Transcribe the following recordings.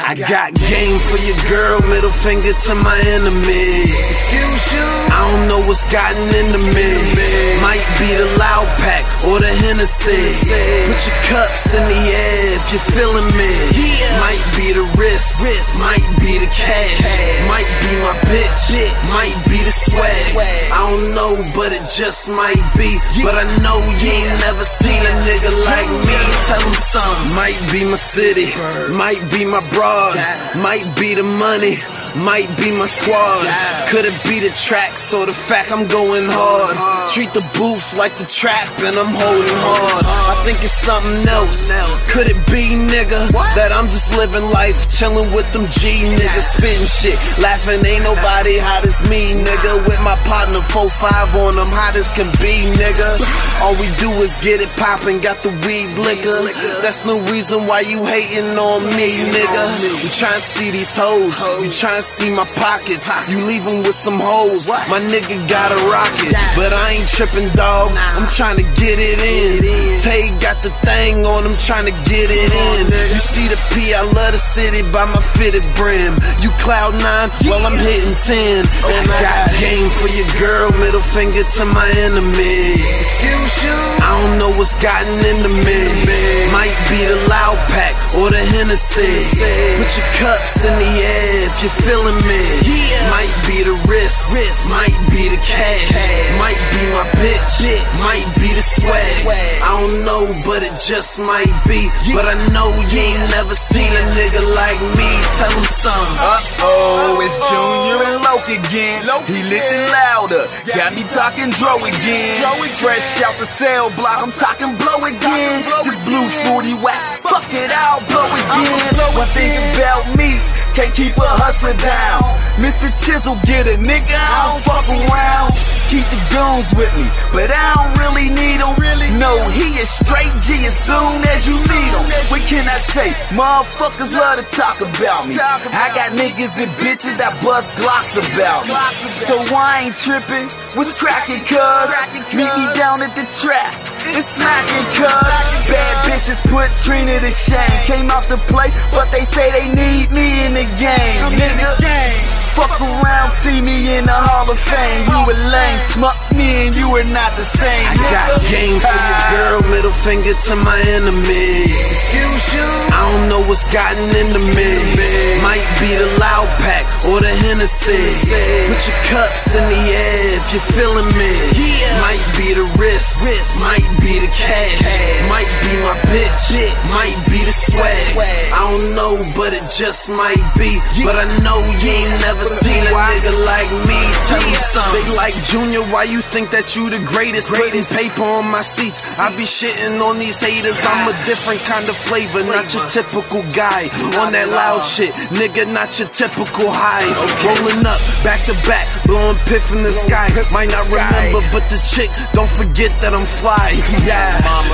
I got game for your girl, middle finger to my enemies. Excuse you, I don't know what's gotten into me. Might be the loud pack or the Hennessy. Put your cups in the air if you're feeling me. Might be the wrist, might be the cash, might be my bitch, might be the swag. I don't know, but it just might be. But I know you ain't never seen a nigga like me. Tell him something. Might be my city, might be my broad, might be the money, might be my squad. Could it be the tracks or the fact I'm going hard? Treat the booth like the trap and I'm holding hard. I think it's something else. Could it be, nigga, that I'm just living life, chilling with them G niggas, spitting shit, laughing, ain't nobody hot as me, nigga. With my partner 4-5 on them, hot as can be, nigga. All we do is get it poppin', got the weed liquor. That's no reason why you hating on me, nigga. You tryna see these hoes, you tryna see my pockets, you leaving with some hoes. My nigga got a rocket, but I ain't trippin', dog. I'm tryna get it in. Tay got the thing on him, tryna get it in. You see the P, I love the city by my fitted brim. You cloud 9, well I'm hitting 10. And I got game for your girl, middle finger to my enemies. excuse you, I don't know what's gotten into me. Might be the loud pack or the Hennessy. Put your cups in the air if you're feeling me. Might be the wrist, might be the cash, might be my bitch, might be the swag. I don't know, but it just might be. But I know you ain't never seen a nigga like me. Tell him something. Uh-oh, it's Junior and Loke again. He lifting louder, got me talking dro again. Fresh out the cell block, I'm talking blow again. Just blue 40 wax, fuck it, I'll blow again. One thing about me, can't keep a hustler down. Mr. Chisel get a nigga, I don't fuck around. Keep the goons with me, but I don't really need them. No, he is straight G as soon as you need him. What can I say? Motherfuckers love to talk about me. I got niggas and bitches that bust Glocks about me. So I ain't tripping, what's cracking, cuz? Meet me down at the trap. It's smacking, cuz. Bad bitches put Trina to shame. Came out to play, but they say they need me in the game, nigga. Fuck around, see me in the Hall of Fame. You a lame, smuck me and you are not the same. I got game for your girl, middle finger to my enemies. Excuse you, I don't know what's gotten into me. Might be the loud pack or the Hennessy. Put your cups in the air if you're feeling me. Might be the wrist, might be the cash, might be my bitch, might be the swag. I don't know, but it just might be. But I know you ain't never seen a nigga like me. Tell me something. They like Junior, why you think that you the greatest? Putting paper on my seats, I be shitting on these haters. I'm a different kind of flavor, not your typical guy on that loud shit, nigga, not your typical high. Rolling up, back to back, blowing piff in the sky. Might not remember, but the chick, don't forget that I'm fly. Yeah,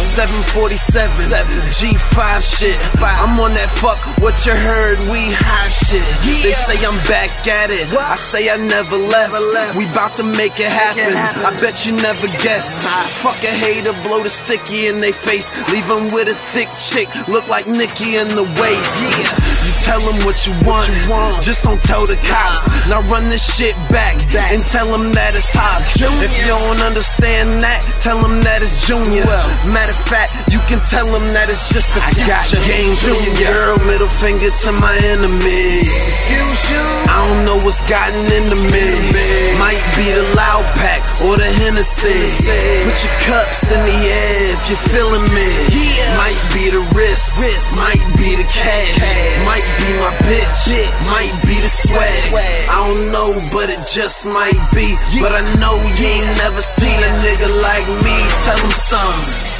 747, G5 shit. I'm on that fuck what you heard, we high shit. They say I'm back at it, I say I never left. We bout to make it happen, I bet you never guessed. Fuck a hater, blow the sticky in they face. Leave them with a thick chick, look like Nicki in the waist. You tell them what you want, just don't tell the cops. Now run this shit back and tell them that it's hot. If you don't understand that, tell them that it's Junior. Matter of fact, you can tell them that it's just a future. I got game for your girl, middle finger to my enemies. excuse you, I don't know what's gotten into me. Might be the loud pack or the Hennessy. Put your cups in the air if you're feeling me. Might be the wrist, might be the cash, might be my bitch, might be the swag. I don't know, but it just might be. But I know you ain't never seen a nigga like me. Tell him something.